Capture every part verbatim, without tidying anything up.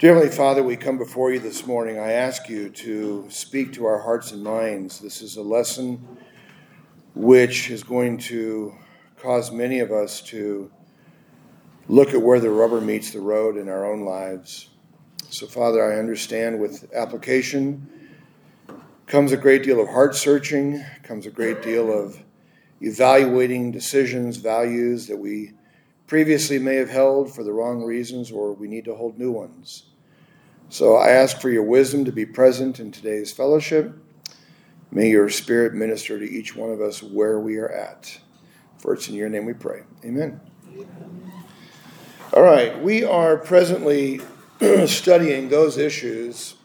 Dear Heavenly Father, we come before you this morning. I ask you to speak to our hearts and minds. This is a lesson which is going to cause many of us to look at where the rubber meets the road in our own lives. So, Father, I understand with application comes a great deal of heart searching, comes a great deal of evaluating decisions, values that we previously may have held for the wrong reasons, or we need to hold new ones. So I ask for your wisdom to be present in today's fellowship. May your Spirit minister to each one of us where we are at. For it's in your name we pray. Amen. Amen. All right, we are presently studying those issues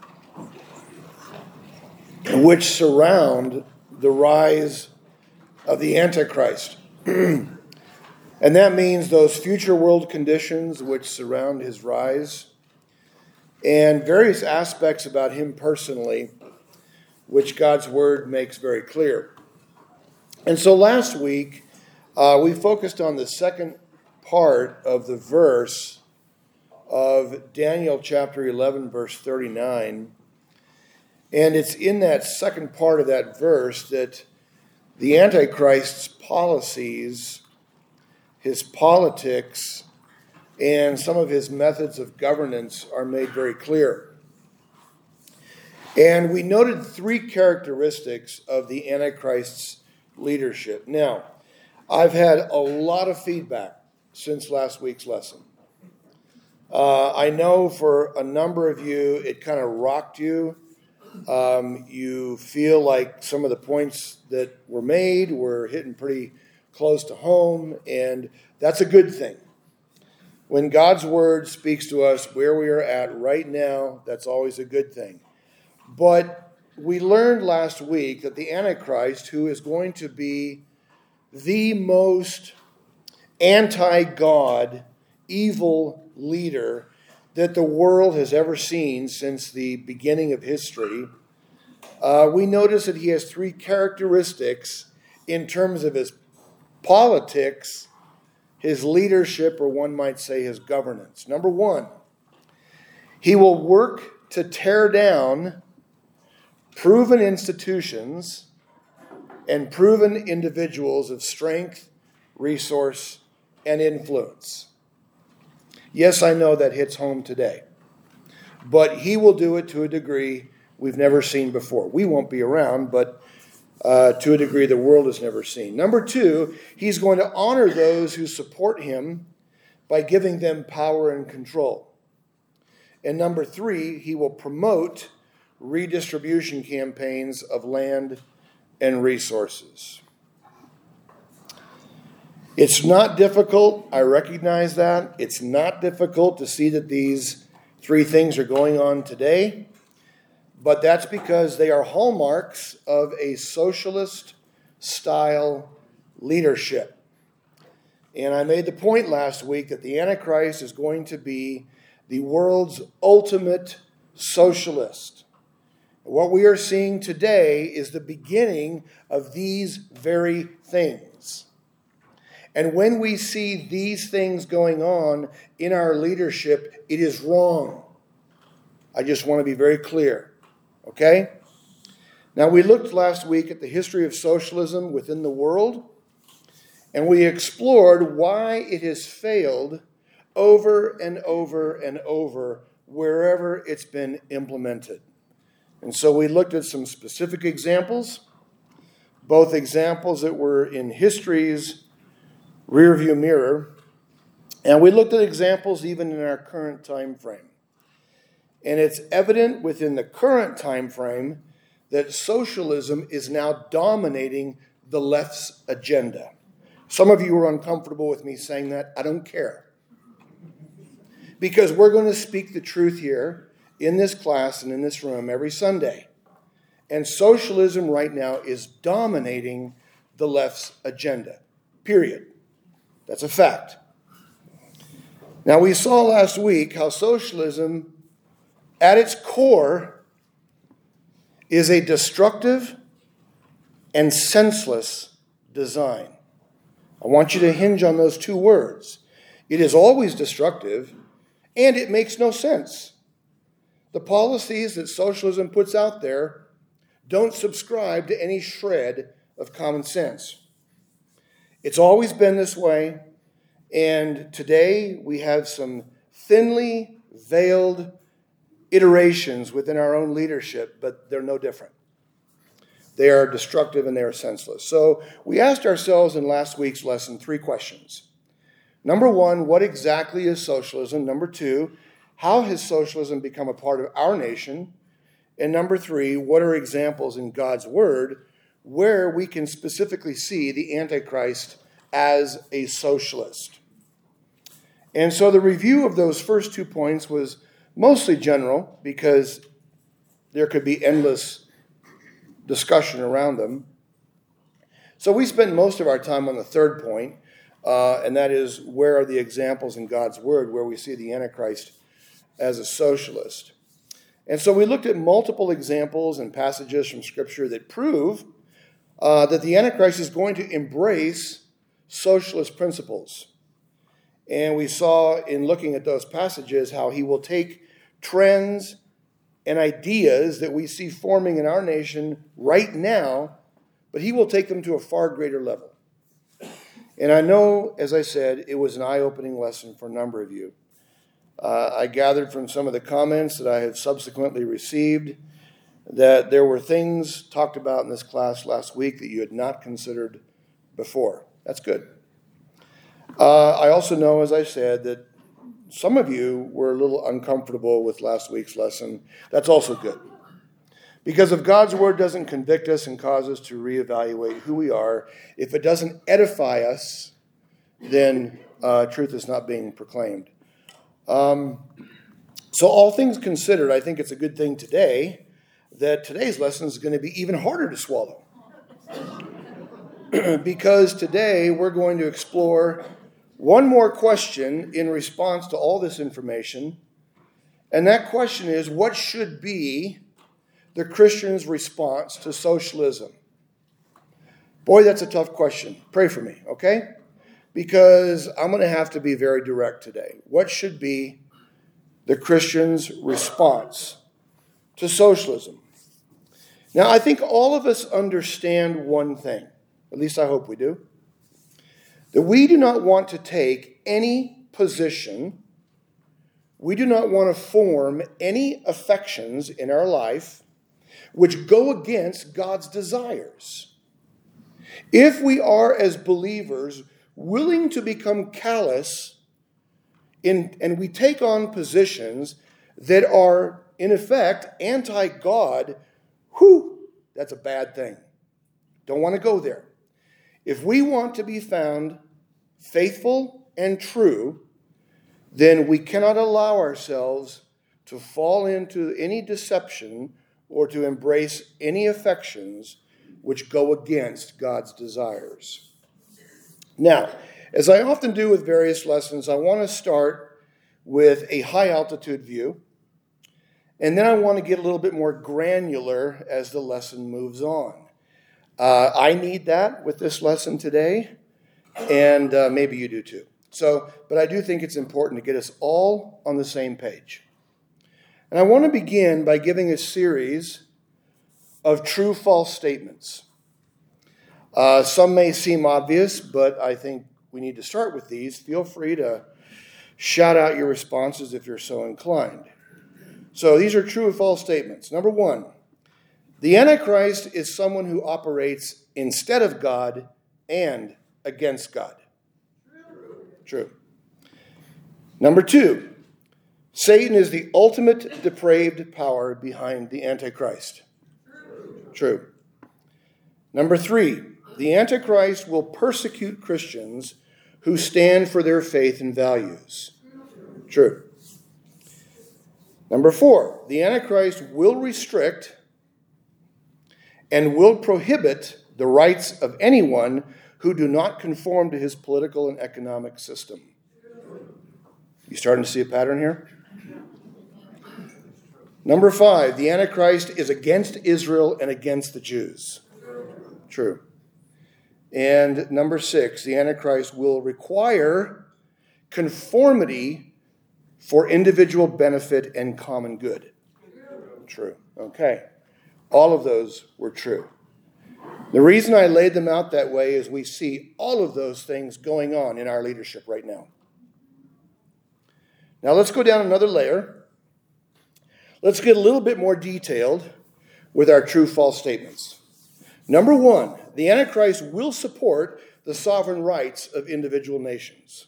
which surround the rise of the Antichrist. And that means those future world conditions which surround his rise, and various aspects about him personally, which God's Word makes very clear. And so last week, uh, we focused on the second part of the verse of Daniel chapter eleven, verse thirty-nine. And it's in that second part of that verse that the Antichrist's policies, his politics, and some of his methods of governance are made very clear. And we noted three characteristics of the Antichrist's leadership. Now, I've had a lot of feedback since last week's lesson. Uh, I know for a number of you, it kind of rocked you. Um, you feel like some of the points that were made were hitting pretty close to home, and that's a good thing. When God's Word speaks to us where we are at right now, that's always a good thing. But we learned last week that the Antichrist, who is going to be the most anti-God, evil leader that the world has ever seen since the beginning of history, uh, we notice that he has three characteristics in terms of his politics, his leadership, or one might say his governance. Number one, he will work to tear down proven institutions and proven individuals of strength, resource, and influence. Yes, I know that hits home today, but he will do it to a degree we've never seen before. We won't be around, but Uh, to a degree the world has never seen. Number two, he's going to honor those who support him by giving them power and control. And number three, he will promote redistribution campaigns of land and resources. It's not difficult, I recognize that. It's not difficult to see that these three things are going on today. But that's because they are hallmarks of a socialist-style leadership. And I made the point last week that the Antichrist is going to be the world's ultimate socialist. What we are seeing today is the beginning of these very things. And when we see these things going on in our leadership, it is wrong. I just want to be very clear. Okay? Now, we looked last week at the history of socialism within the world, and we explored why it has failed over and over and over wherever it's been implemented. And so we looked at some specific examples, both examples that were in history's rearview mirror, and we looked at examples even in our current time frame. And it's evident within the current time frame that socialism is now dominating the left's agenda. Some of you are uncomfortable with me saying that. I don't care. Because we're going to speak the truth here in this class and in this room every Sunday. And socialism right now is dominating the left's agenda. Period. That's a fact. Now, we saw last week how socialism, at its core, is a destructive and senseless design. I want you to hinge on those two words. It is always destructive, and it makes no sense. the policies that socialism puts out there don't subscribe to any shred of common sense. It's always been this way, and today we have some thinly veiled iterations within our own leadership, but they're no different. They are destructive and they are senseless. So we asked ourselves in last week's lesson three questions. Number one, what exactly is socialism? Number two, how has socialism become a part of our nation? And number three, what are examples in God's Word where we can specifically see the Antichrist as a socialist? And so the review of those first two points was mostly general because there could be endless discussion around them. So we spent most of our time on the third point, uh, and that is, where are the examples in God's Word where we see the Antichrist as a socialist? And so we looked at multiple examples and passages from Scripture that prove uh, that the Antichrist is going to embrace socialist principles. And we saw in looking at those passages how he will take trends and ideas that we see forming in our nation right now, but he will take them to a far greater level. And I know, as I said, it was an eye-opening lesson for a number of you. Uh, I gathered from some of the comments that I have subsequently received that there were things talked about in this class last week that you had not considered before. That's good. Uh, I also know, as I said, that some of you were a little uncomfortable with last week's lesson. That's also good. Because if God's Word doesn't convict us and cause us to reevaluate who we are, if it doesn't edify us, then uh, truth is not being proclaimed. Um, so all things considered, I think it's a good thing today that today's lesson is going to be even harder to swallow. Because today we're going to explore one more question in response to all this information. And that question is, what should be the Christian's response to socialism? Boy, that's a tough question. Pray for me, okay? Because I'm going to have to be very direct today. What should be the Christian's response to socialism? Now, I think all of us understand one thing. At least I hope we do. That we do not want to take any position. We do not want to form any affections in our life which go against God's desires. If we are, as believers, willing to become callous in, and we take on positions that are, in effect, anti-God, whew, that's a bad thing. Don't want to go there. If we want to be found faithful and true, then we cannot allow ourselves to fall into any deception or to embrace any affections which go against God's desires. Now, as I often do with various lessons, I want to start with a high-altitude view, and then I want to get a little bit more granular as the lesson moves on. Uh, I need that with this lesson today, and uh, maybe you do too. So, but I do think it's important to get us all on the same page. And I want to begin by giving a series of true-false statements. Uh, some may seem obvious, but I think we need to start with these. Feel free to shout out your responses if you're so inclined. So these are true or false statements. Number one, the Antichrist is someone who operates instead of God and against God. True. Number two, Satan is the ultimate depraved power behind the Antichrist. True. Number three, the Antichrist will persecute Christians who stand for their faith and values. True. Number four, the Antichrist will restrict and will prohibit the rights of anyone who do not conform to his political and economic system. You starting to see a pattern here? Number five, the Antichrist is against Israel and against the Jews. True. And number six, the Antichrist will require conformity for individual benefit and common good. True. Okay. All of those were true. The reason I laid them out that way is we see all of those things going on in our leadership right now. Now let's go down another layer. Let's get a little bit more detailed with our true-false statements. Number one, the Antichrist will support the sovereign rights of individual nations.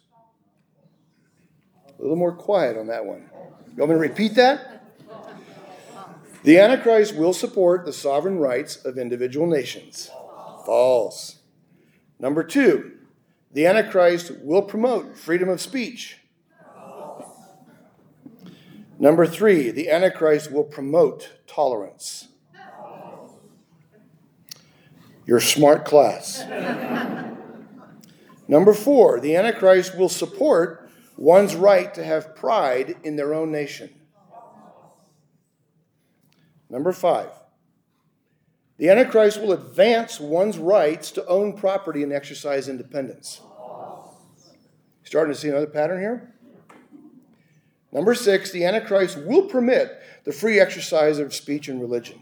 A little more quiet on that one. You want me to repeat that? The Antichrist will support the sovereign rights of individual nations. False. Number two, the Antichrist will promote freedom of speech. Number three, the Antichrist will promote tolerance. Your smart class. Number four, the Antichrist will support one's right to have pride in their own nation. Number five, the Antichrist will advance one's rights to own property and exercise independence. Starting to see another pattern here? Number six, the Antichrist will permit the free exercise of speech and religion.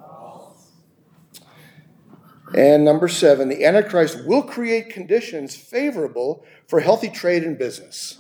And number seven, the Antichrist will create conditions favorable for healthy trade and business.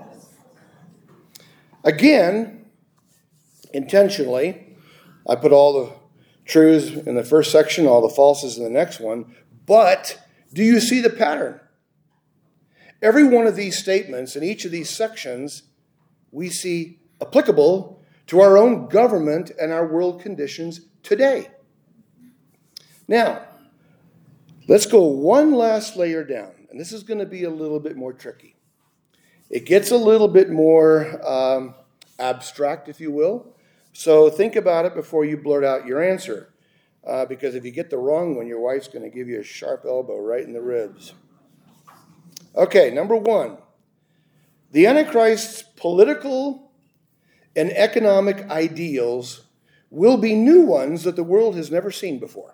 Again, intentionally, I put all the truths in the first section, all the falses in the next one. But do you see the pattern? Every one of these statements in each of these sections we see applicable to our own government and our world conditions today. Now, let's go one last layer down. And this is going to be a little bit more tricky. It gets a little bit more um, abstract, if you will. So think about it before you blurt out your answer. Uh, because if you get the wrong one, your wife's going to give you a sharp elbow right in the ribs. Okay, number one. The Antichrist's political and economic ideals will be new ones that the world has never seen before.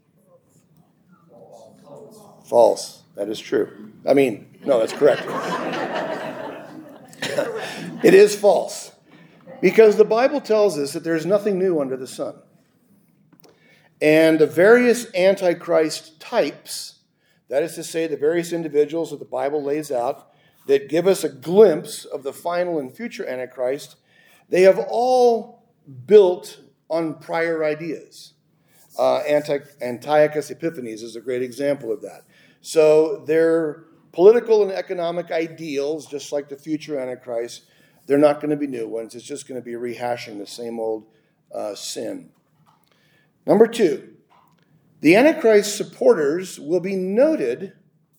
False. That is true. I mean, no, that's correct. It is false. Because the Bible tells us that there's nothing new under the sun. And the various Antichrist types, that is to say, the various individuals that the Bible lays out that give us a glimpse of the final and future Antichrist, they have all built on prior ideas. Uh, Anti- Antiochus Epiphanes is a great example of that. So their political and economic ideals, just like the future Antichrist, they're not going to be new ones. It's just going to be rehashing the same old uh, sin. Number two, the Antichrist supporters will be noted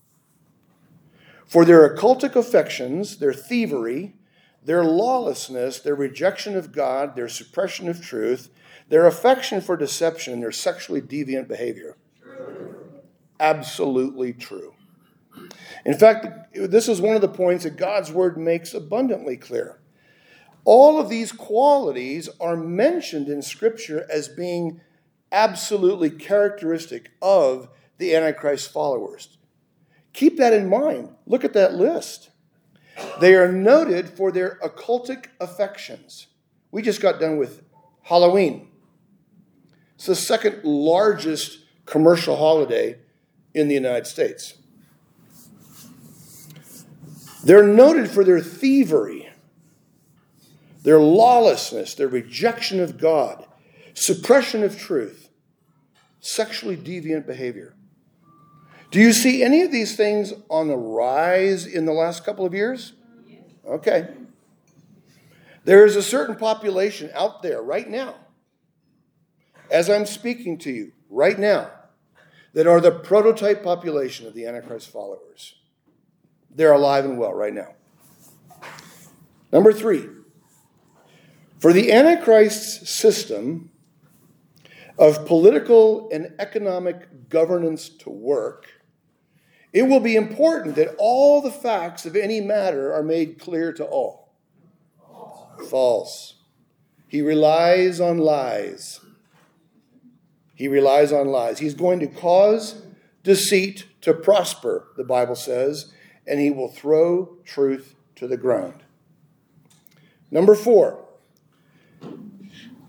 for their occultic affections, their thievery, their lawlessness, their rejection of God, their suppression of truth, their affection for deception, and their sexually deviant behavior. True. Absolutely true. In fact, this is one of the points that God's word makes abundantly clear. All of these qualities are mentioned in Scripture as being absolutely characteristic of the Antichrist followers. Keep that in mind. Look at that list. They are noted for their occultic affections. We just got done with Halloween. It's the second largest commercial holiday in the United States. They're noted for their thievery, their lawlessness, their rejection of God, suppression of truth, sexually deviant behavior. Do you see any of these things on the rise in the last couple of years? Okay. There is a certain population out there right now, as I'm speaking to you right now, that are the prototype population of the Antichrist followers. They're alive and well right now. Number three, for the Antichrist's system of political and economic governance to work, it will be important that all the facts of any matter are made clear to all. False. He relies on lies. He relies on lies. He's going to cause deceit to prosper, the Bible says, and he will throw truth to the ground. Number four,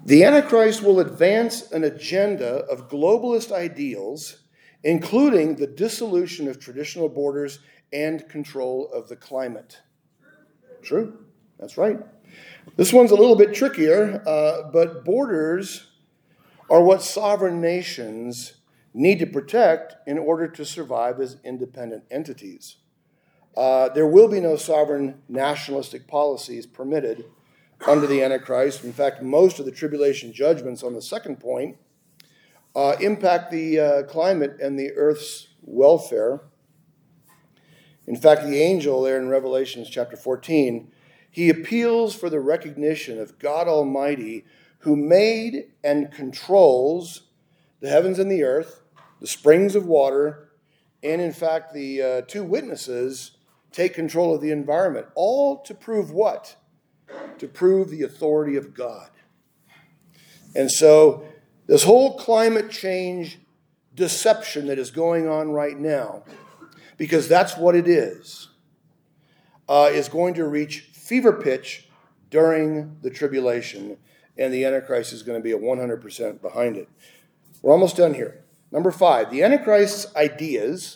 The Antichrist will advance an agenda of globalist ideals, including the dissolution of traditional borders and control of the climate. True, that's right. This one's a little bit trickier, uh, but borders are what sovereign nations need to protect in order to survive as independent entities. Uh, there will be no sovereign nationalistic policies permitted under the Antichrist. In fact, most of the tribulation judgments on the second point uh, impact the uh, climate and the earth's welfare. In fact, the angel there in Revelation chapter fourteen, he appeals for the recognition of God Almighty, who made and controls the heavens and the earth, the springs of water, and in fact, the uh, two witnesses take control of the environment, all to prove what? To prove the authority of God. And so this whole climate change deception that is going on right now, because that's what it is, uh, is going to reach fever pitch during the tribulation, and the Antichrist is going to be at one hundred percent behind it. We're almost done here. Number five, the Antichrist's ideas,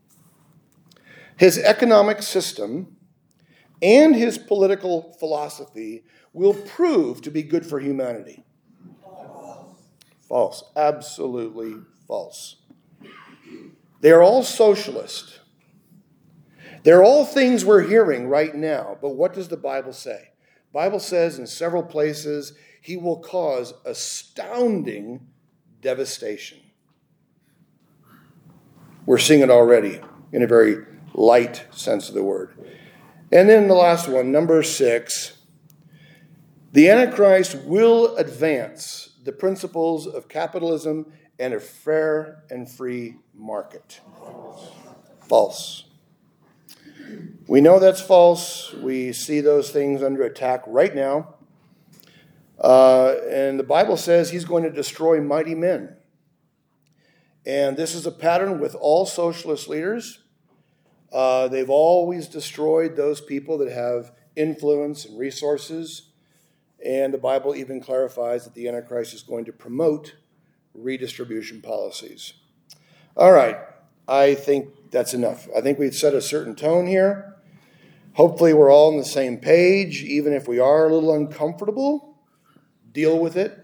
his economic system, and his political philosophy will prove to be good for humanity. False. False. Absolutely false. They're all socialist. They're all things we're hearing right now, but what does the Bible say? The Bible says in several places, he will cause astounding devastation. We're seeing it already in a very light sense of the word. And then the last one, number six, the Antichrist will advance the principles of capitalism and a fair and free market. False. False. We know that's false. We see those things under attack right now. Uh, and the Bible says he's going to destroy mighty men. And this is a pattern with all socialist leaders. Uh, they've always destroyed those people that have influence and resources. And the Bible even clarifies that the Antichrist is going to promote redistribution policies. All right, I think that's enough. I think we've set a certain tone here. Hopefully we're all on the same page, even if we are a little uncomfortable. Deal with it.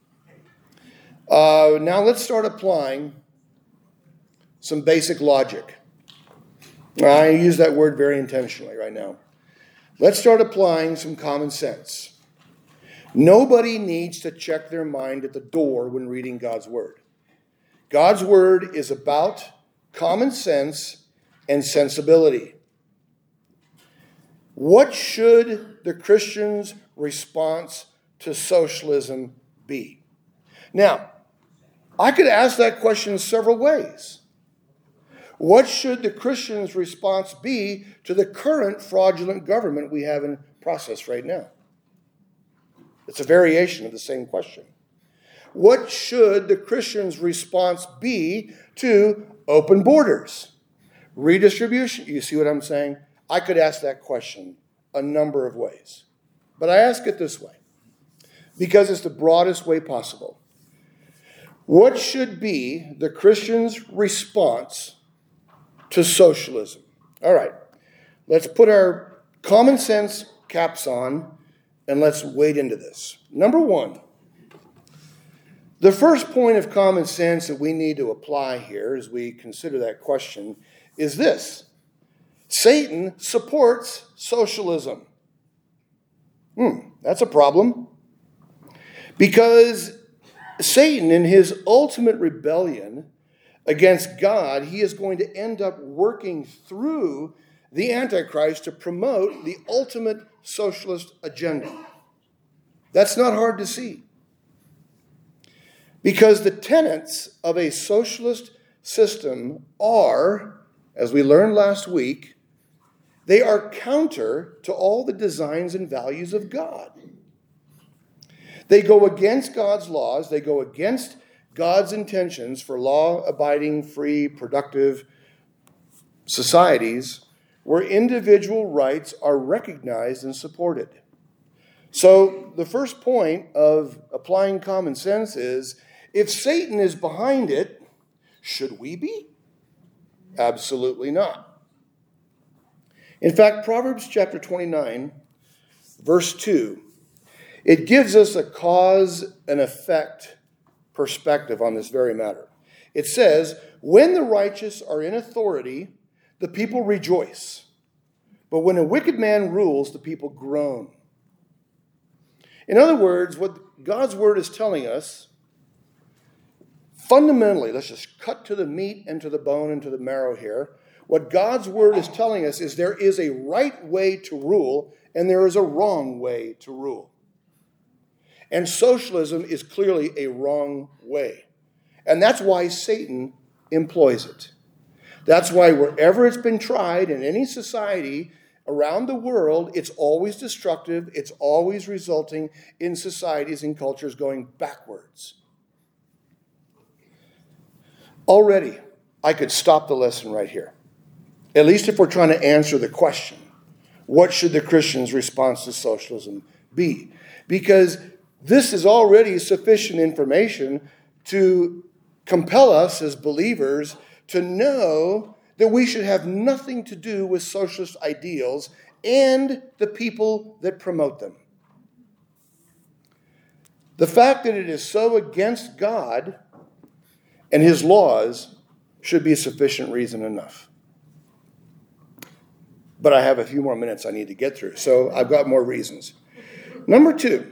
Uh, now let's start applying some basic logic. I use that word very intentionally right now. Let's start applying some common sense. Nobody needs to check their mind at the door when reading God's word. God's word is about common sense and sensibility. What should the Christian's response to socialism be? Now, I could ask that question several ways. What should the Christian's response be to the current fraudulent government we have in process right now? It's a variation of the same question. What should the Christian's response be to open borders, redistribution? You see what I'm saying? I could ask that question a number of ways. But I ask it this way, because it's the broadest way possible. What should be the Christian's response to socialism? All right, let's put our common sense caps on and let's wade into this. Number one, the first point of common sense that we need to apply here as we consider that question is this: Satan supports socialism. Hmm, that's a problem. Because Satan, in his ultimate rebellion against God, he is going to end up working through the Antichrist to promote the ultimate socialist agenda. That's not hard to see. Because the tenets of a socialist system are, as we learned last week, they are counter to all the designs and values of God. They go against God's laws. They go against God's intentions for law-abiding, free, productive societies where individual rights are recognized and supported. So the first point of applying common sense is, if Satan is behind it, should we be? Absolutely not. In fact, Proverbs chapter twenty-nine, verse two, it gives us a cause and effect perspective on this very matter. It says, when the righteous are in authority, the people rejoice. But when a wicked man rules, the people groan. In other words, what God's word is telling us, fundamentally, let's just cut to the meat and to the bone and to the marrow here. What God's word is telling us is there is a right way to rule and there is a wrong way to rule. And socialism is clearly a wrong way. And that's why Satan employs it. That's why wherever it's been tried in any society around the world, it's always destructive. It's always resulting in societies and cultures going backwards. Already, I could stop the lesson right here. At least if we're trying to answer the question, what should the Christian's response to socialism be? Because this is already sufficient information to compel us as believers to know that we should have nothing to do with socialist ideals and the people that promote them. The fact that it is so against God and his laws should be a sufficient reason enough. But I have a few more minutes I need to get through, so I've got more reasons. Number two,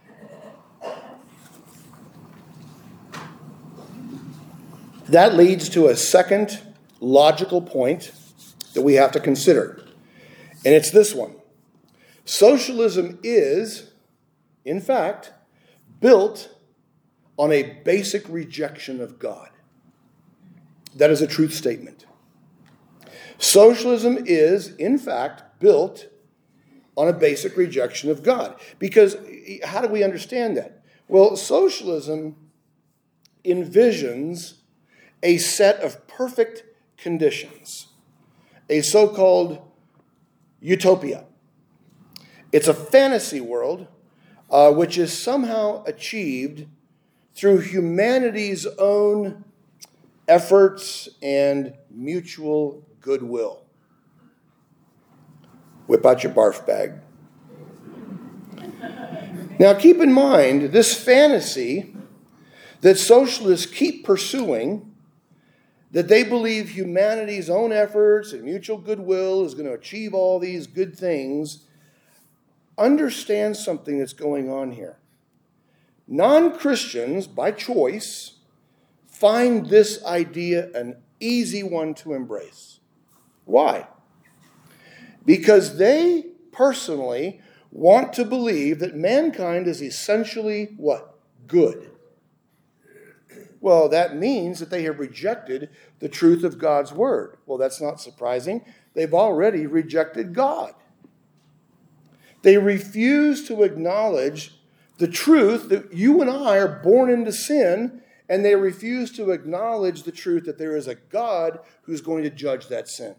that leads to a second logical point that we have to consider. And it's this one. Socialism is, in fact, built on a basic rejection of God. That is a truth statement. Socialism is, in fact, built on a basic rejection of God. Because how do we understand that? Well, socialism envisions a set of perfect conditions, a so-called utopia. It's a fantasy world uh, which is somehow achieved through humanity's own efforts and mutual goodwill. Whip out your barf bag. Now keep in mind, this fantasy that socialists keep pursuing, that they believe humanity's own efforts and mutual goodwill is going to achieve all these good things, understand something that's going on here. Non-Christians, by choice, find this idea an easy one to embrace. Why? Because they personally want to believe that mankind is essentially what? Good. Well, that means that they have rejected the truth of God's word. Well, that's not surprising. They've already rejected God. They refuse to acknowledge the truth that you and I are born into sin, and they refuse to acknowledge the truth that there is a God who's going to judge that sin.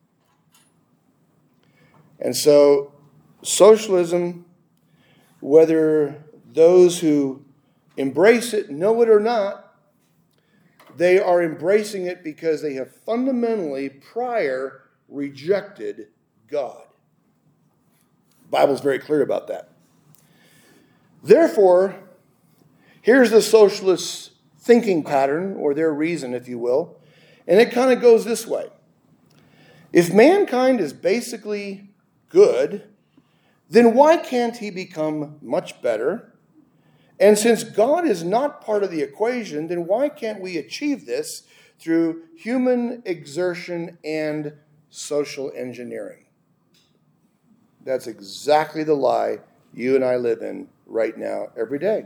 And so, socialism, whether those who embrace it know it or not, they are embracing it because they have fundamentally prior rejected God. The Bible's very clear about that. Therefore, here's the socialist thinking pattern, or their reason, if you will, and it kind of goes this way. If mankind is basically good, then why can't he become much better? And since God is not part of the equation, then why can't we achieve this through human exertion and social engineering? That's exactly the lie you and I live in right now, every day.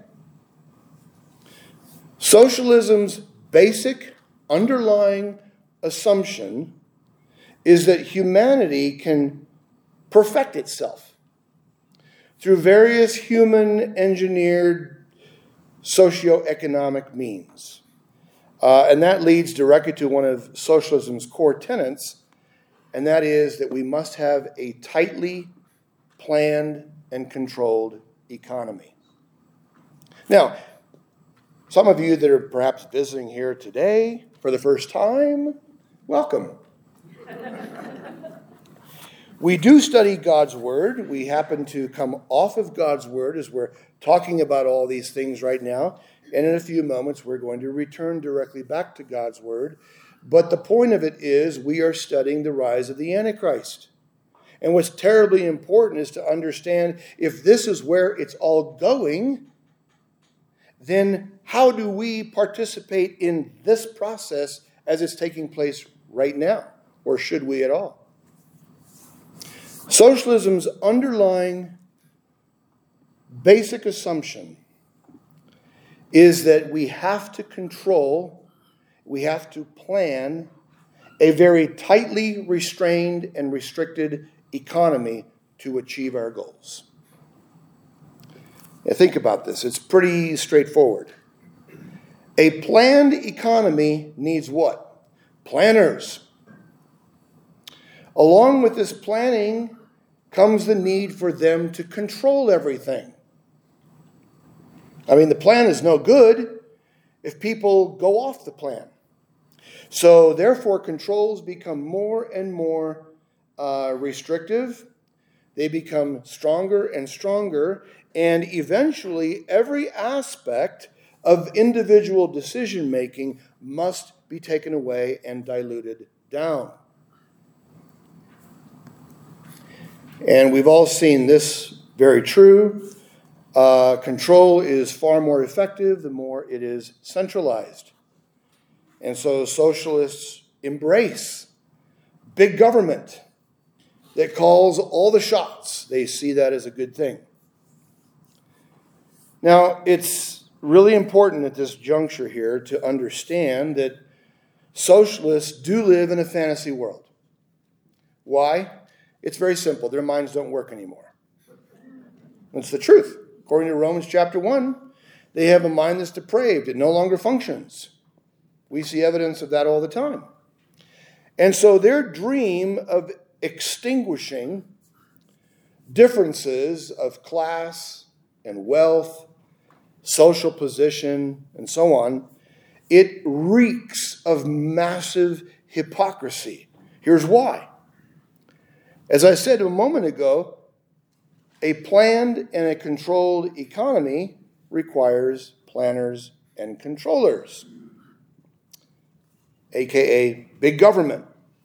Socialism's basic underlying assumption is that humanity can perfect itself through various human engineered socioeconomic means. Uh, and that leads directly to one of socialism's core tenets, and that is that we must have a tightly planned and controlled economy. Now, some of you that are perhaps visiting here today for the first time, welcome. We do study God's Word. We happen to come off of God's Word as we're talking about all these things right now. And in a few moments, we're going to return directly back to God's Word. But the point of it is we are studying the rise of the Antichrist. And what's terribly important is to understand if this is where it's all going, then how do we participate in this process as it's taking place right now? Or should we at all? Socialism's underlying basic assumption is that we have to control, we have to plan a very tightly restrained and restricted economy to achieve our goals. Now think about this. It's pretty straightforward. A planned economy needs what? Planners. Along with this planning comes the need for them to control everything. I mean, the plan is no good if people go off the plan. So therefore, controls become more and more uh, restrictive. They become stronger and stronger. And eventually, every aspect of individual decision-making must be taken away and diluted down. And we've all seen this very true. Uh, control is far more effective the more it is centralized. And so socialists embrace big government that calls all the shots. They see that as a good thing. Now, it's really important at this juncture here to understand that socialists do live in a fantasy world. Why? It's very simple. Their minds don't work anymore. It's the truth. According to Romans chapter one, they have a mind that's depraved. It no longer functions. We see evidence of that all the time. And so their dream of extinguishing differences of class and wealth, social position, and so on, it reeks of massive hypocrisy. Here's why. As I said a moment ago, a planned and a controlled economy requires planners and controllers, aka big government,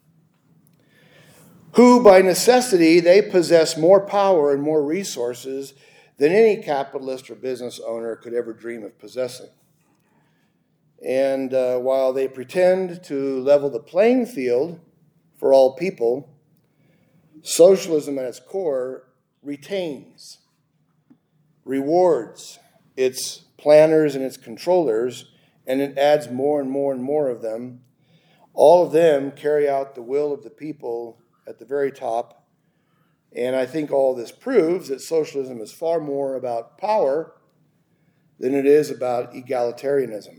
who by necessity, they possess more power and more resources than any capitalist or business owner could ever dream of possessing. And uh, while they pretend to level the playing field for all people, socialism at its core retains, rewards its planners and its controllers, and it adds more and more and more of them. All of them carry out the will of the people at the very top. And I think all this proves that socialism is far more about power than it is about egalitarianism.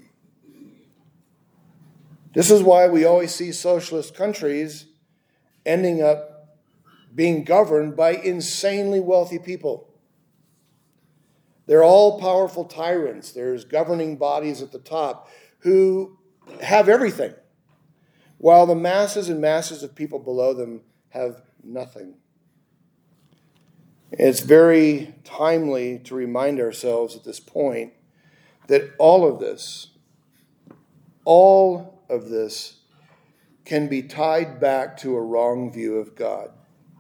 This is why we always see socialist countries ending up being governed by insanely wealthy people. They're all powerful tyrants. There's governing bodies at the top who have everything, while the masses and masses of people below them have nothing. It's very timely to remind ourselves at this point that all of this, all of this can be tied back to a wrong view of God.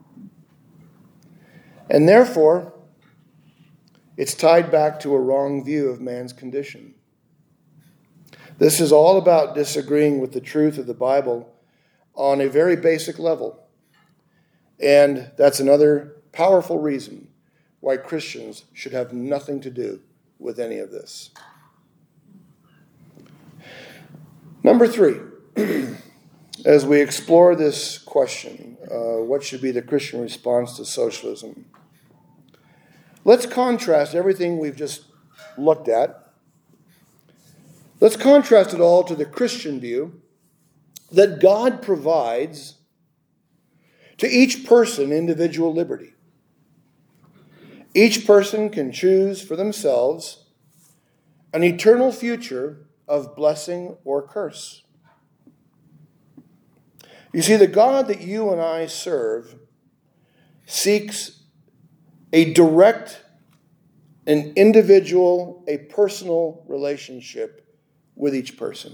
And therefore, it's tied back to a wrong view of man's condition. This is all about disagreeing with the truth of the Bible on a very basic level. And that's another powerful reason why Christians should have nothing to do with any of this. Number three, as we explore this question, uh, what should be the Christian response to socialism? Let's contrast everything we've just looked at. Let's contrast it all to the Christian view that God provides to each person individual liberty. Each person can choose for themselves an eternal future of blessing or curse. You see, the God that you and I serve seeks a direct, an individual, a personal relationship with each person.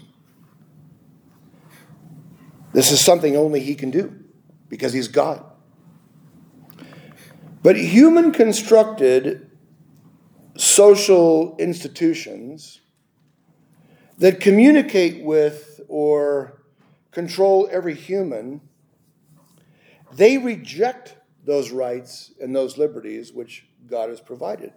This is something only he can do because he's God. But human-constructed social institutions that communicate with or control every human, they reject those rights and those liberties which God has provided.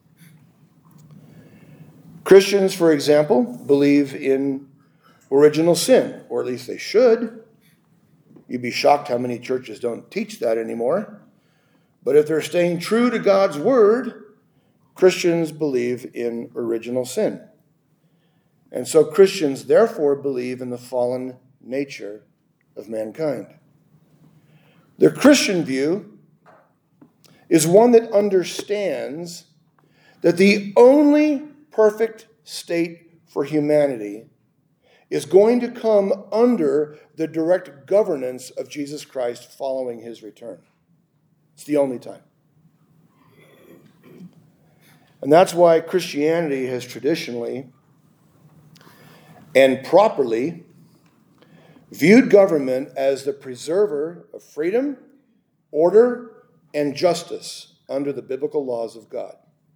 Christians, for example, believe in original sin, or at least they should. You'd be shocked how many churches don't teach that anymore. But if they're staying true to God's word, Christians believe in original sin. And so Christians therefore believe in the fallen nature of mankind. The Christian view is one that understands that the only perfect state for humanity is going to come under the direct governance of Jesus Christ following his return. It's the only time. And that's why Christianity has traditionally and properly viewed government as the preserver of freedom, order, and justice under the biblical laws of God.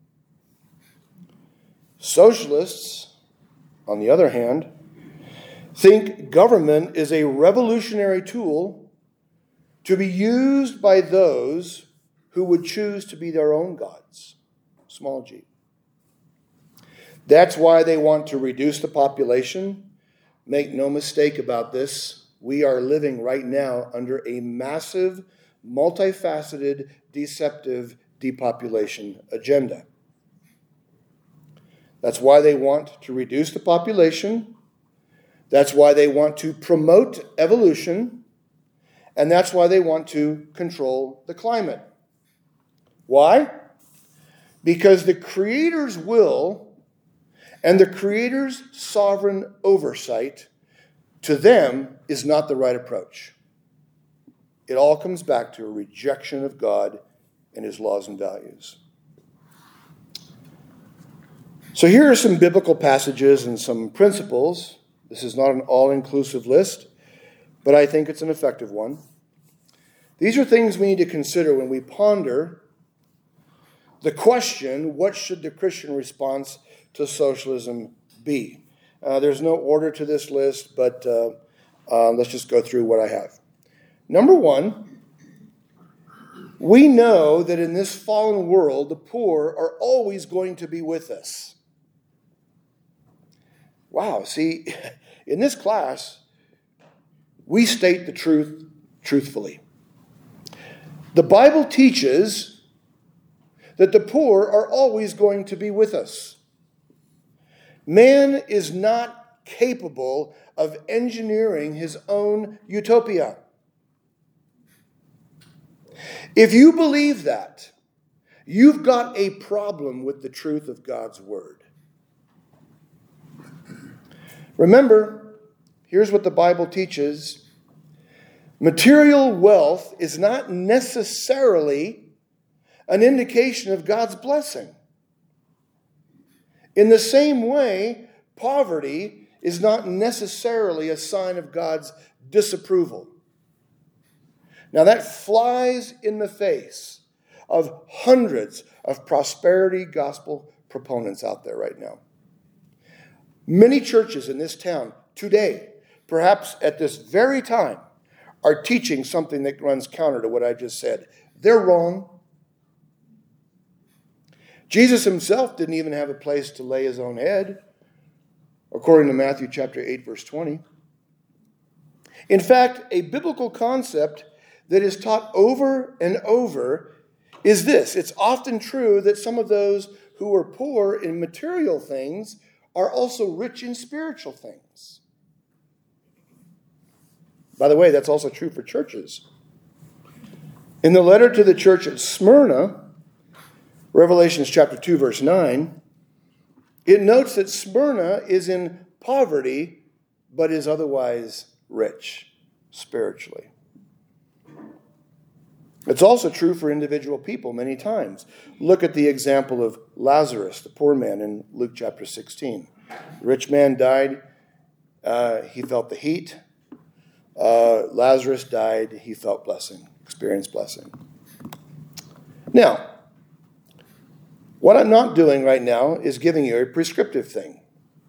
Socialists, on the other hand, think government is a revolutionary tool to be used by those who would choose to be their own gods, small g. That's why they want to reduce the population. Make no mistake about this. We are living right now under a massive, multifaceted, deceptive depopulation agenda. That's why they want to reduce the population. That's why they want to promote evolution. And that's why they want to control the climate. Why? Because the Creator's will and the Creator's sovereign oversight to them is not the right approach. It all comes back to a rejection of God and his laws and values. So here are some biblical passages and some principles. This is not an all-inclusive list, but I think it's an effective one. These are things we need to consider when we ponder the question, what should the Christian response to socialism be? Uh, there's no order to this list, but uh, uh, let's just go through what I have. Number one, we know that in this fallen world, the poor are always going to be with us. Wow, see, in this class, we state the truth truthfully. The Bible teaches that the poor are always going to be with us. Man is not capable of engineering his own utopia. If you believe that, you've got a problem with the truth of God's word. Remember, here's what the Bible teaches. Material wealth is not necessarily an indication of God's blessing. In the same way, poverty is not necessarily a sign of God's disapproval. Now that flies in the face of hundreds of prosperity gospel proponents out there right now. Many churches in this town today, perhaps at this very time, are teaching something that runs counter to what I just said. They're wrong. Jesus himself didn't even have a place to lay his own head, according to Matthew chapter eight, verse twenty. In fact, a biblical concept that is taught over and over is this. It's often true that some of those who are poor in material things are also rich in spiritual things. By the way, that's also true for churches. In the letter to the church at Smyrna, Revelation chapter two, verse nine, it notes that Smyrna is in poverty, but is otherwise rich spiritually. It's also true for individual people many times. Look at the example of Lazarus, the poor man, in Luke chapter sixteen. The rich man died. Uh, he felt the heat. Uh, Lazarus died. He felt blessing, experienced blessing. Now, what I'm not doing right now is giving you a prescriptive thing.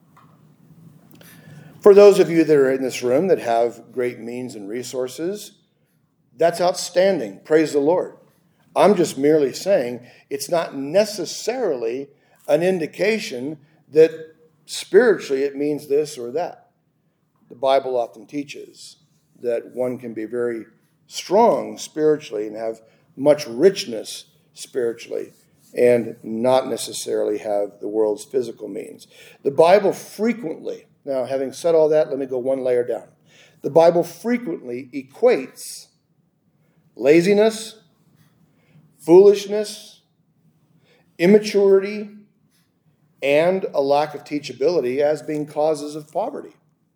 For those of you that are in this room that have great means and resources, that's outstanding. Praise the Lord. I'm just merely saying it's not necessarily an indication that spiritually it means this or that. The Bible often teaches that one can be very strong spiritually and have much richness spiritually and not necessarily have the world's physical means. The Bible frequently, now having said all that, let me go one layer down. The Bible frequently equates laziness, foolishness, immaturity, and a lack of teachability as being causes of poverty.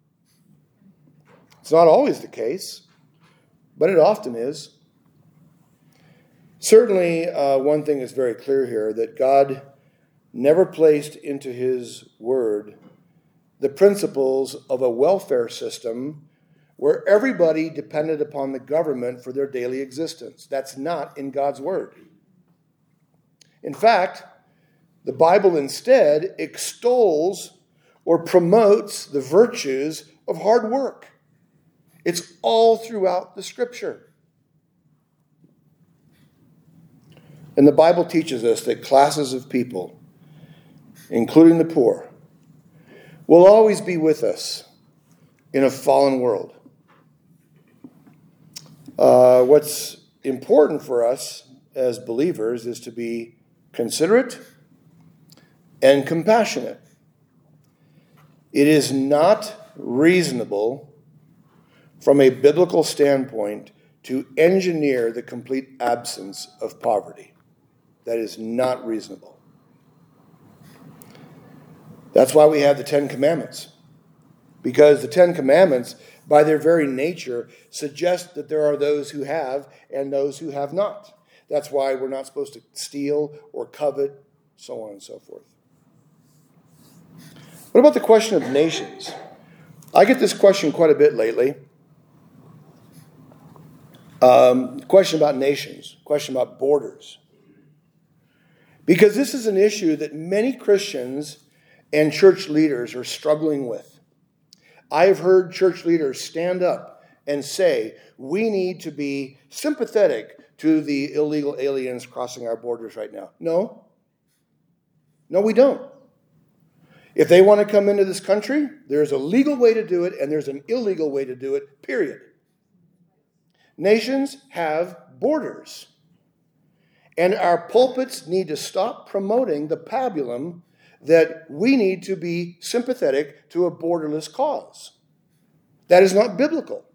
It's not always the case, but it often is. Certainly, uh, one thing is very clear here, that God never placed into his word the principles of a welfare system where everybody depended upon the government for their daily existence. That's not in God's word. In fact, the Bible instead extols or promotes the virtues of hard work. It's all throughout the Scripture. And the Bible teaches us that classes of people, including the poor, will always be with us in a fallen world. Uh, what's important for us as believers is to be considerate and compassionate. It is not reasonable from a biblical standpoint to engineer the complete absence of poverty. That is not reasonable. That's why we have the Ten Commandments. Because the Ten Commandments, by their very nature, suggest that there are those who have and those who have not. That's why we're not supposed to steal or covet, so on and so forth. What about the question of nations? I get this question quite a bit lately. Um, question about nations, question about borders. Because this is an issue that many Christians and church leaders are struggling with. I have heard church leaders stand up and say, we need to be sympathetic to the illegal aliens crossing our borders right now. No. No, we don't. If they want to come into this country, there's a legal way to do it and there's an illegal way to do it, period. Nations have borders. And our pulpits need to stop promoting the pabulum that we need to be sympathetic to a borderless cause. That is not biblical.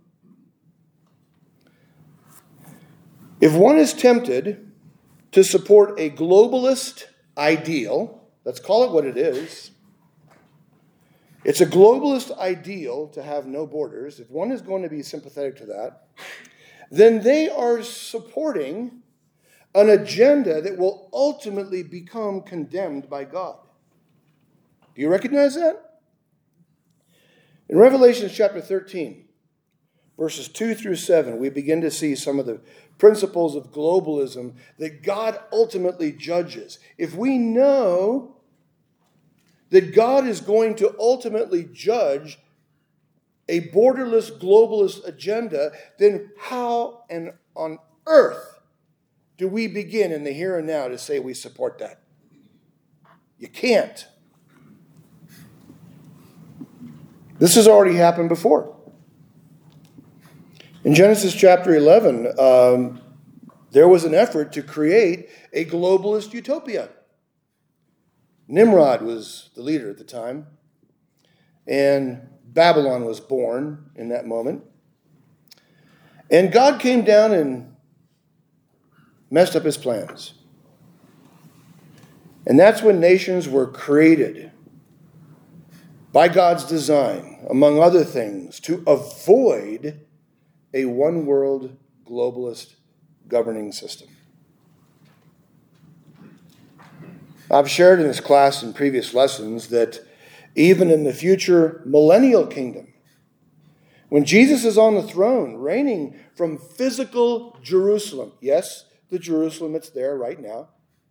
If one is tempted to support a globalist ideal, let's call it what it is, it's a globalist ideal to have no borders. If one is going to be sympathetic to that, then they are supporting an agenda that will ultimately become condemned by God. Do you recognize that? In Revelation chapter thirteen, verses two through seven, we begin to see some of the principles of globalism that God ultimately judges. If we know that God is going to ultimately judge a borderless globalist agenda, then how and on earth do we begin in the here and now to say we support that? You can't. This has already happened before. In Genesis chapter eleven, um, there was an effort to create a globalist utopia. Nimrod was the leader at the time, and Babylon was born in that moment. And God came down and messed up his plans. And that's when nations were created by God's design, among other things, to avoid a one-world globalist governing system. I've shared in this class in previous lessons that even in the future millennial kingdom, when Jesus is on the throne, reigning from physical Jerusalem, yes, the Jerusalem that's there right now,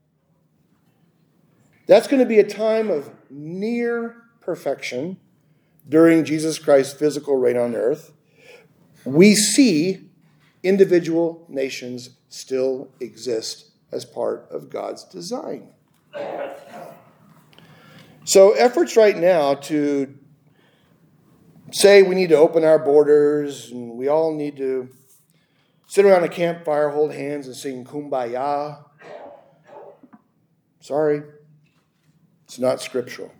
that's going to be a time of near perfection during Jesus Christ's physical reign on earth. We see individual nations still exist as part of God's design. So efforts right now to say we need to open our borders and we all need to sit around a campfire, hold hands, and sing Kumbaya. Sorry, it's not scriptural.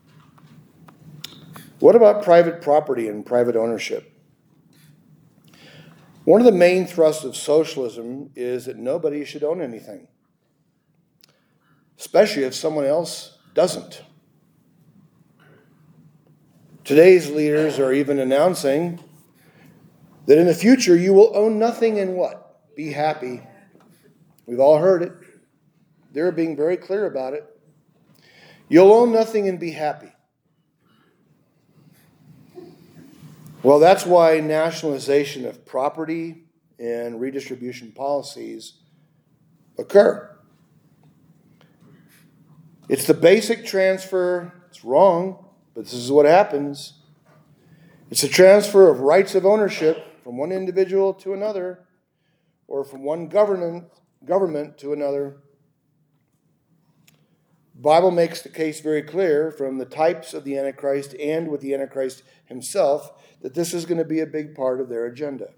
What about private property and private ownership? One of the main thrusts of socialism is that nobody should own anything, especially if someone else doesn't. Today's leaders are even announcing that in the future you will own nothing and what? Be happy. We've all heard it. They're being very clear about it. You'll own nothing and be happy. Well, that's why nationalization of property and redistribution policies occur. It's the basic transfer. It's wrong, but this is what happens. It's a transfer of rights of ownership from one individual to another, or from one government government to another. The Bible makes the case very clear from the types of the Antichrist and with the Antichrist himself that this is going to be a big part of their agenda.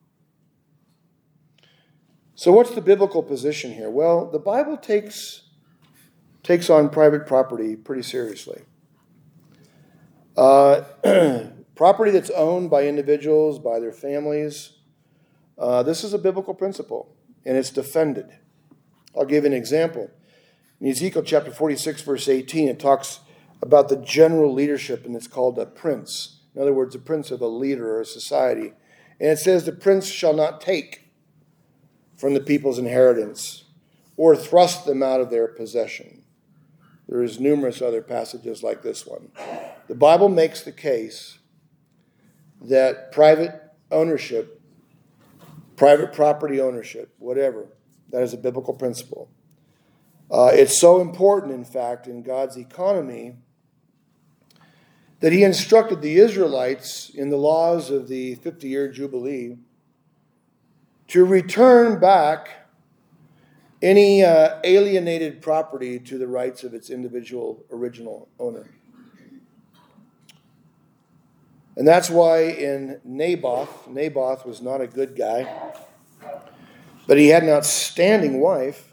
So what's the biblical position here? Well, the Bible takes, takes on private property pretty seriously. Uh, property that's owned by individuals, by their families, uh, this is a biblical principle, and it's defended. I'll give an example. In Ezekiel chapter forty-six, verse eighteen, it talks about the general leadership, and it's called a prince. In other words, a prince of a leader or a society. And it says, the prince shall not take from the people's inheritance or thrust them out of their possession. There is numerous other passages like this one. The Bible makes the case that private ownership, private property ownership, whatever, that is a biblical principle. Uh, it's so important, in fact, in God's economy that he instructed the Israelites in the laws of the fifty-year Jubilee to return back any uh, alienated property to the rights of its individual original owner. And that's why in Naboth, Naboth was not a good guy, but he had an outstanding wife,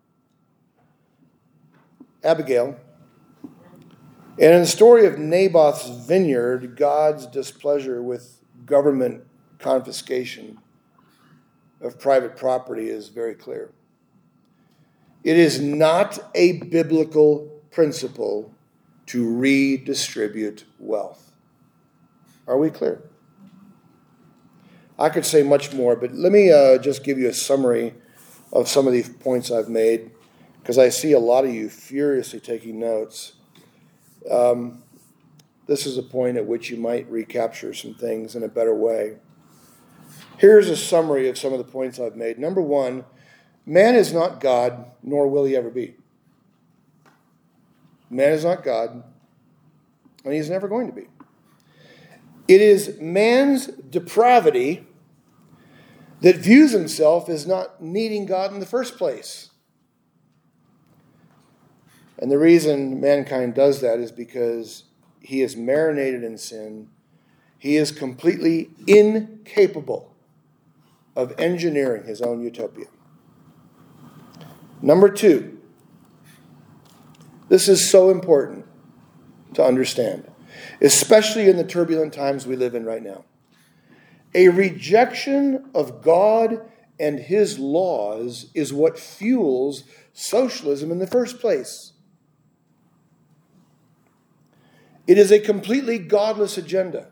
Abigail. And in the story of Naboth's vineyard, God's displeasure with government confiscation of private property is very clear. It is not a biblical principle to redistribute wealth. Are we clear? I could say much more, but let me uh, just give you a summary of some of the points I've made, because I see a lot of you furiously taking notes. Um, this is a point at which you might recapture some things in a better way. Here's a summary of some of the points I've made. Number one, man is not God, nor will he ever be. Man is not God, and he's never going to be. It is man's depravity that views himself as not needing God in the first place. And the reason mankind does that is because he is marinated in sin. He is completely incapable of engineering his own utopia. Number two, this is so important to understand, especially in the turbulent times we live in right now. A rejection of God and his laws is what fuels socialism in the first place. It is a completely godless agenda.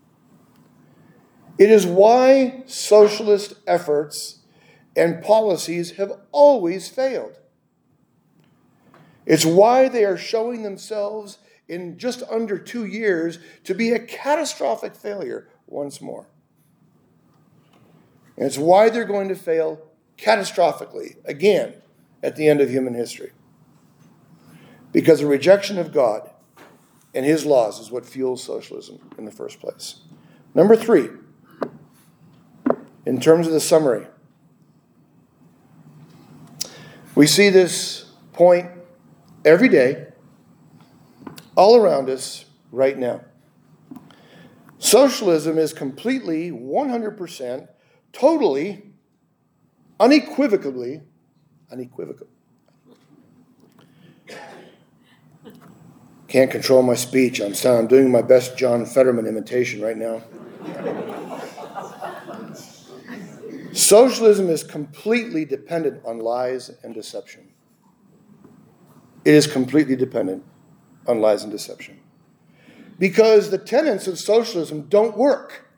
It is why socialist efforts and policies have always failed. It's why they are showing themselves in just under two years to be a catastrophic failure once more. And it's why they're going to fail catastrophically again at the end of human history. Because the rejection of God and his laws is what fuels socialism in the first place. Number three, in terms of the summary, we see this point every day, all around us right now. Socialism is completely, one hundred percent, totally, unequivocally, unequivocal. Can't control my speech. I'm, I'm doing my best John Fetterman imitation right now. Socialism is completely dependent on lies and deception. It is completely dependent on lies and deception. Because the tenets of socialism don't work.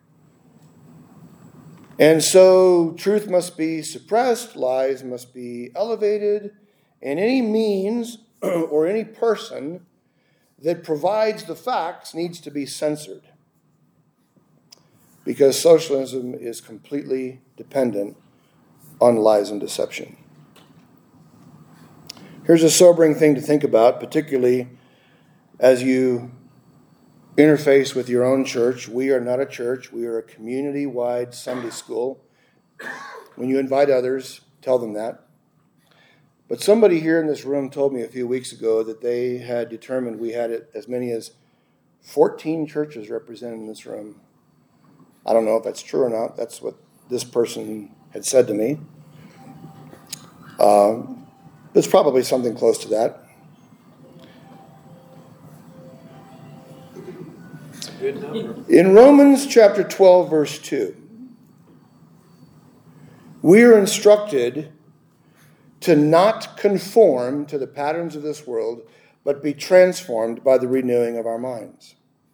And so truth must be suppressed, lies must be elevated, and any means or any person that provides the facts needs to be censored. Because socialism is completely dependent on lies and deception. Here's a sobering thing to think about, particularly as you interface with your own church. We are not a church. We are a community-wide Sunday school. When you invite others, tell them that. But somebody here in this room told me a few weeks ago that they had determined we had as many as fourteen churches represented in this room. I don't know if that's true or not. That's what this person had said to me. Uh, it's probably something close to that. In Romans chapter twelve, verse two, we are instructed to not conform to the patterns of this world, but be transformed by the renewing of our minds.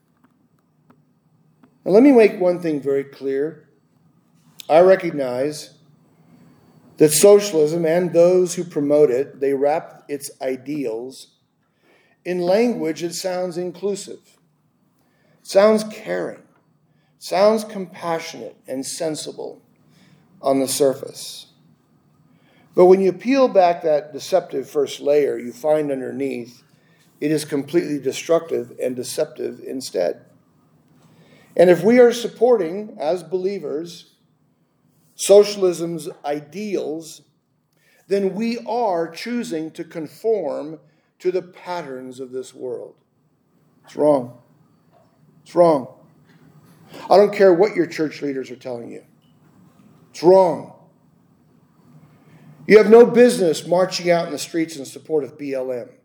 Now, let me make one thing very clear. I recognize that socialism and those who promote it, they wrap its ideals in language that sounds inclusive, sounds caring, sounds compassionate and sensible on the surface. But when you peel back that deceptive first layer, you find underneath it is completely destructive and deceptive instead. And if we are supporting, as believers, socialism's ideals, then we are choosing to conform to the patterns of this world. It's wrong. It's wrong. I don't care what your church leaders are telling you. It's wrong. You have no business marching out in the streets in support of B L M.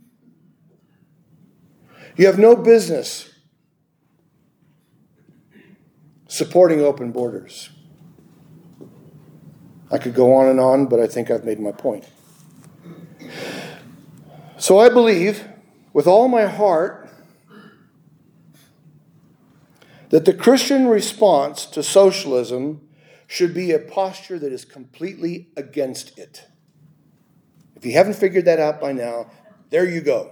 You have no business supporting open borders. I could go on and on, but I think I've made my point. So I believe with all my heart that the Christian response to socialism should be a posture that is completely against it. If you haven't figured that out by now, there you go.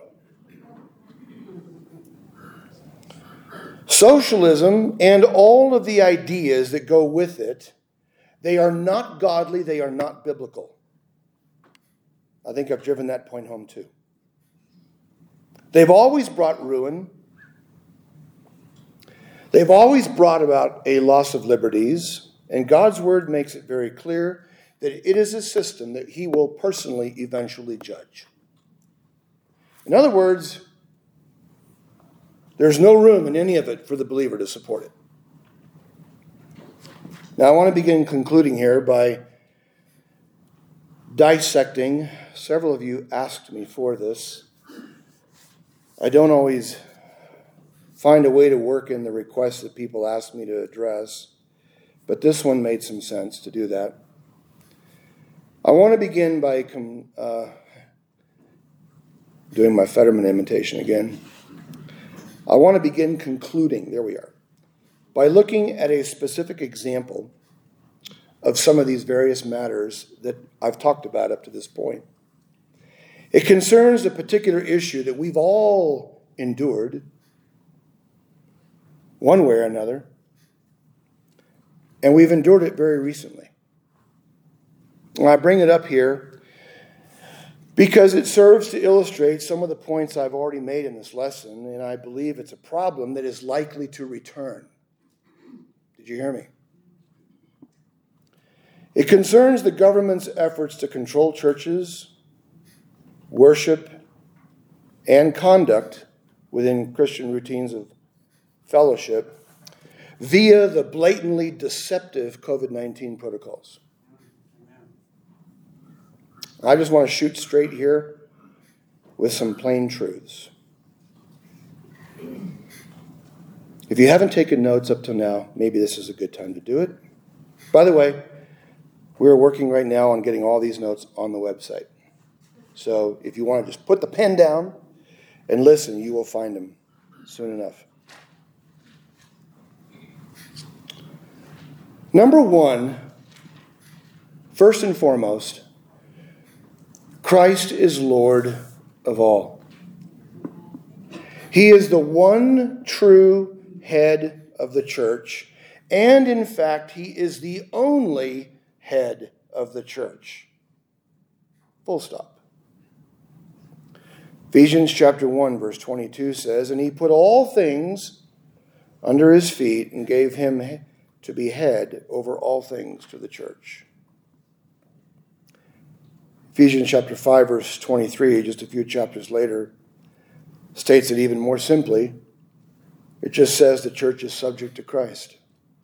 Socialism and all of the ideas that go with it, they are not godly, they are not biblical. I think I've driven that point home too. They've always brought ruin. They've always brought about a loss of liberties. And God's word makes it very clear that it is a system that he will personally eventually judge. In other words, there's no room in any of it for the believer to support it. Now, I want to begin concluding here by dissecting. Several of you asked me for this. I don't always find a way to work in the requests that people ask me to address. But this one made some sense to do that. I want to begin by uh, doing my Fetterman imitation again. I I want to begin concluding, there we are, by looking at a specific example of some of these various matters that I've talked about up to this point. It concerns a particular issue that we've all endured, one way or another, and we've endured it very recently. And I bring it up here because it serves to illustrate some of the points I've already made in this lesson, and I believe it's a problem that is likely to return. Did you hear me? It concerns the government's efforts to control churches, worship, and conduct within Christian routines of fellowship via the blatantly deceptive covid nineteen protocols. I just want to shoot straight here with some plain truths. If you haven't taken notes up till now, maybe this is a good time to do it. By the way, we're working right now on getting all these notes on the website. So if you want to just put the pen down and listen, you will find them soon enough. Number one, first and foremost, Christ is Lord of all. He is the one true head of the church, and in fact, he is the only head of the church. Full stop. Ephesians chapter one, verse twenty-two says, "And he put all things under his feet and gave him to be head over all things to the church." Ephesians chapter five, verse twenty-three, just a few chapters later, states it even more simply. It just says the church is subject to Christ.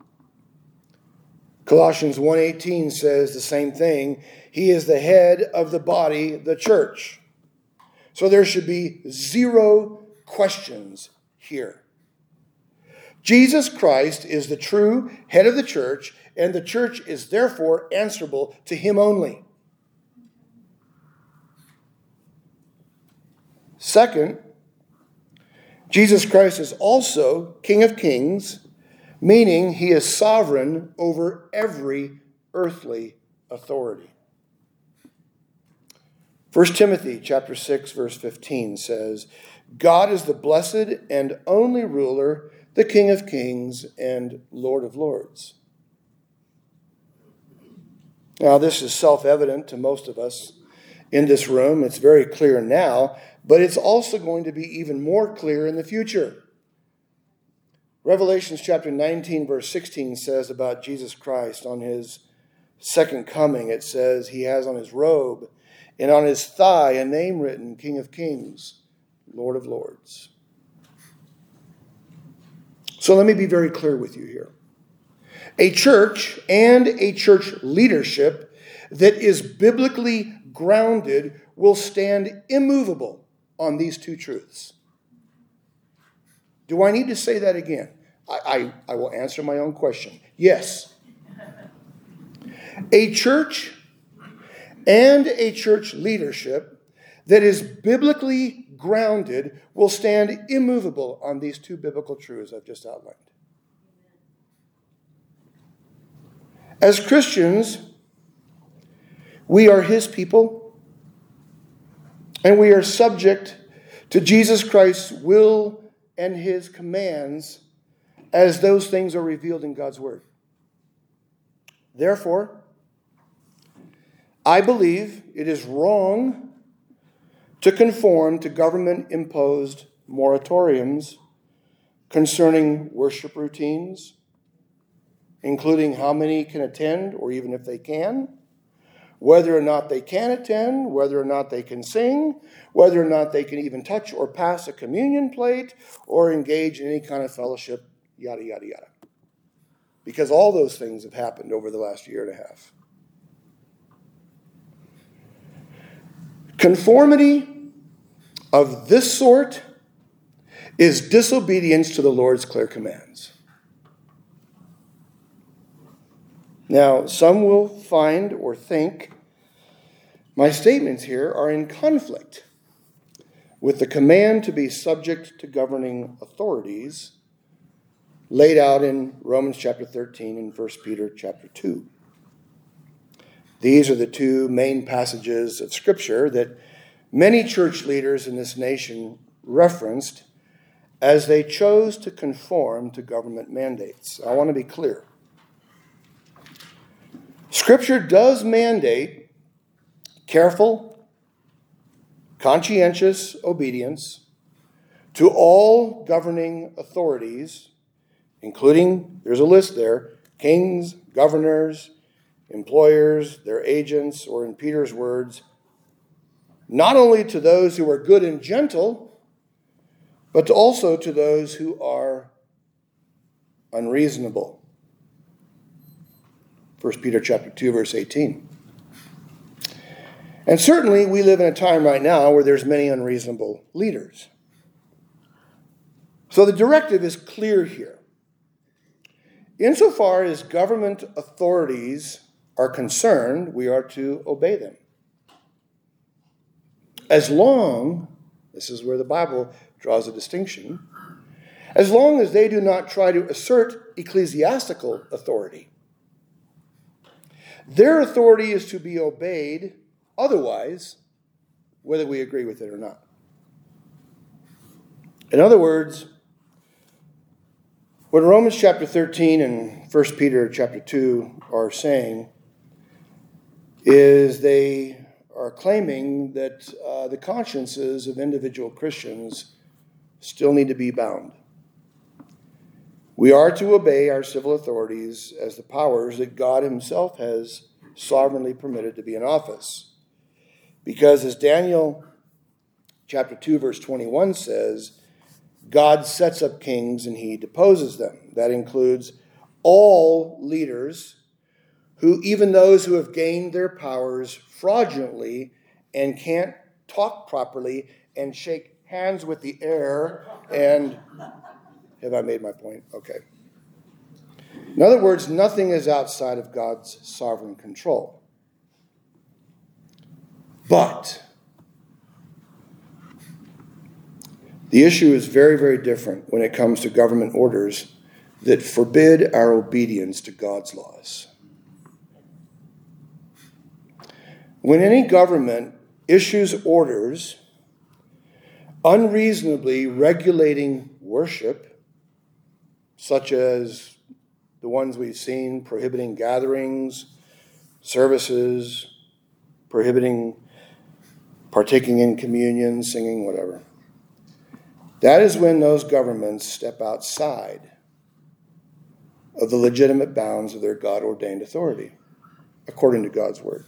Colossians one eighteen says the same thing. He is the head of the body, the church. So there should be zero questions here. Jesus Christ is the true head of the church, and the church is therefore answerable to him only. Second, Jesus Christ is also King of Kings, meaning he is sovereign over every earthly authority. First Timothy chapter six, verse fifteen says, "God is the blessed and only ruler, the King of Kings and Lord of Lords." Now, this is self-evident to most of us in this room. It's very clear now, but it's also going to be even more clear in the future. Revelation chapter nineteen, verse sixteen says about Jesus Christ on his second coming, it says he has on his robe and on his thigh a name written, King of Kings, Lord of Lords. So let me be very clear with you here. A church and a church leadership that is biblically grounded will stand immovable on these two truths. Do I need to say that again? I, I, I will answer my own question. Yes. A church and a church leadership that is biblically grounded will stand immovable on these two biblical truths I've just outlined. As Christians, we are his people, and we are subject to Jesus Christ's will and his commands as those things are revealed in God's word. Therefore, I believe it is wrong to conform to government-imposed moratoriums concerning worship routines, including how many can attend, or even if they can, whether or not they can attend, whether or not they can sing, whether or not they can even touch or pass a communion plate, or engage in any kind of fellowship, yada, yada, yada. Because all those things have happened over the last year and a half. Conformity of this sort is disobedience to the Lord's clear commands. Now, some will find or think my statements here are in conflict with the command to be subject to governing authorities laid out in Romans chapter thirteen and First Peter chapter two. These are the two main passages of Scripture that many church leaders in this nation referenced as they chose to conform to government mandates. I want to be clear. Scripture does mandate careful, conscientious obedience to all governing authorities, including, there's a list there, kings, governors, employers, their agents, or in Peter's words, not only to those who are good and gentle, but also to those who are unreasonable. First Peter chapter two, verse eighteen. And certainly we live in a time right now where there's many unreasonable leaders. So the directive is clear here. Insofar as government authorities are concerned, we are to obey them. As long, this is where the Bible draws a distinction, as long as they do not try to assert ecclesiastical authority. Their authority is to be obeyed otherwise, whether we agree with it or not. In other words, what Romans chapter thirteen and First Peter chapter two are saying is they are claiming that uh, the consciences of individual Christians still need to be bound. We are to obey our civil authorities as the powers that God himself has sovereignly permitted to be in office. Because as Daniel chapter two, verse twenty-one says, God sets up kings and he deposes them. That includes all leaders who, even those who have gained their powers fraudulently and can't talk properly and shake hands with the air and... Have I made my point? Okay. In other words, nothing is outside of God's sovereign control. But the issue is very, very different when it comes to government orders that forbid our obedience to God's laws. When any government issues orders unreasonably regulating worship, such as the ones we've seen prohibiting gatherings, services, prohibiting partaking in communion, singing, whatever. That is when those governments step outside of the legitimate bounds of their God-ordained authority, according to God's word.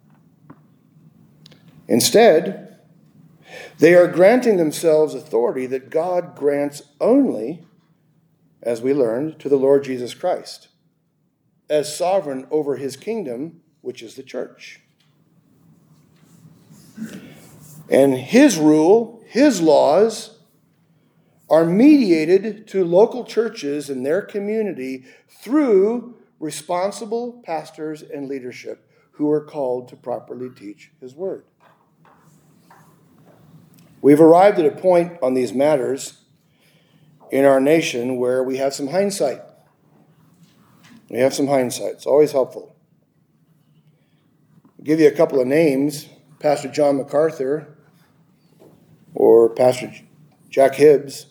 Instead, they are granting themselves authority that God grants only, as we learned, to the Lord Jesus Christ, as sovereign over his kingdom, which is the church. And his rule, his laws, are mediated to local churches in their community through responsible pastors and leadership who are called to properly teach his word. We've arrived at a point on these matters in our nation where we have some hindsight. We have some hindsight. It's always helpful. I'll give you a couple of names. Pastor John MacArthur or Pastor Jack Hibbs.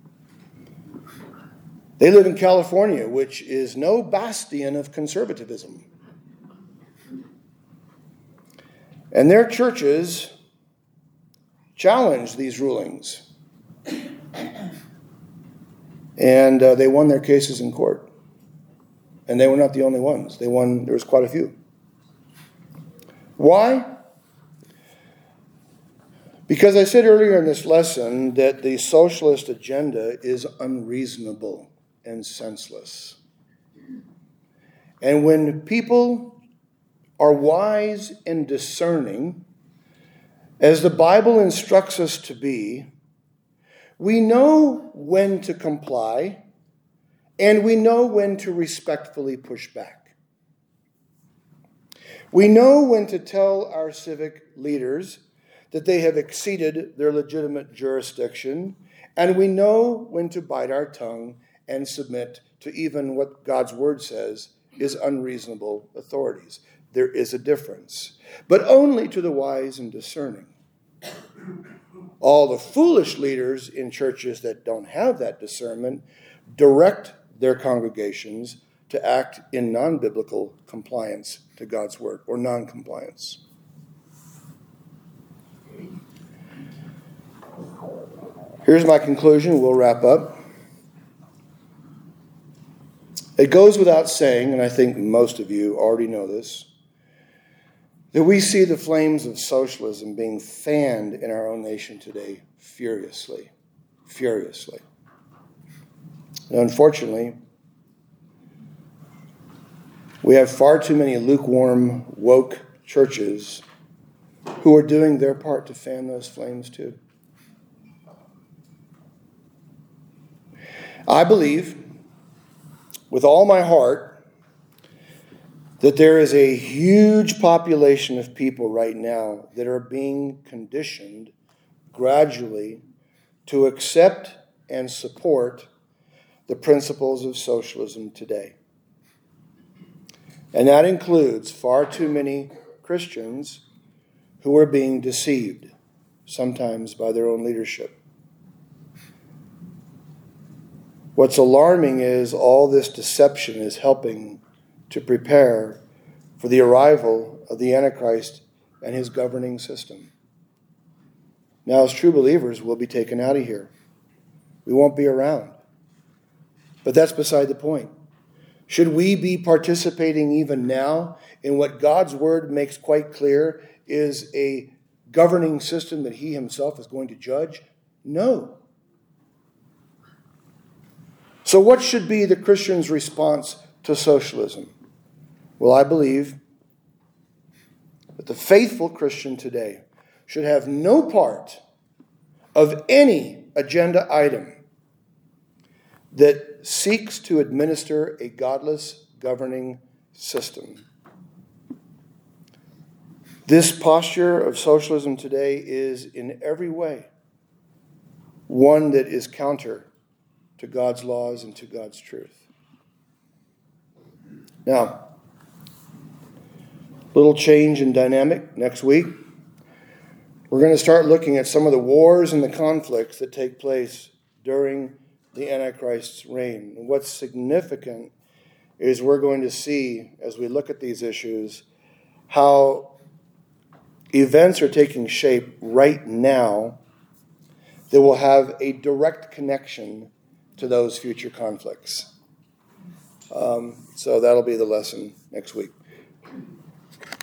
They live in California, which is no bastion of conservatism. And their churches challenged these rulings. And uh, they won their cases in court. And they were not the only ones. They won, there was quite a few. Why? Because I said earlier in this lesson that the socialist agenda is unreasonable and senseless. And when people are wise and discerning, as the Bible instructs us to be, we know when to comply and we know when to respectfully push back. We know when to tell our civic leaders that they have exceeded their legitimate jurisdiction, and we know when to bite our tongue and submit to even what God's word says is unreasonable authorities. There is a difference, but only to the wise and discerning. All the foolish leaders in churches that don't have that discernment direct their congregations to act in non-biblical compliance to God's word, or non-compliance. Here's my conclusion. We'll wrap up. It goes without saying, and I think most of you already know this, that we see the flames of socialism being fanned in our own nation today furiously, furiously. And unfortunately, we have far too many lukewarm, woke churches who are doing their part to fan those flames too. I believe with all my heart that there is a huge population of people right now that are being conditioned gradually to accept and support the principles of socialism today. And that includes far too many Christians who are being deceived, sometimes by their own leadership. What's alarming is all this deception is helping to prepare for the arrival of the Antichrist and his governing system. Now, as true believers, we'll be taken out of here. We won't be around. But that's beside the point. Should we be participating even now in what God's word makes quite clear is a governing system that he himself is going to judge? No. So what should be the Christian's response to socialism? Well, I believe that the faithful Christian today should have no part of any agenda item that seeks to administer a godless governing system. This posture of socialism today is in every way one that is counter to God's laws and to God's truth. Now, little change in dynamic next week. We're going to start looking at some of the wars and the conflicts that take place during the Antichrist's reign. And what's significant is we're going to see, as we look at these issues, how events are taking shape right now that will have a direct connection to those future conflicts. Um, so that'll be the lesson next week.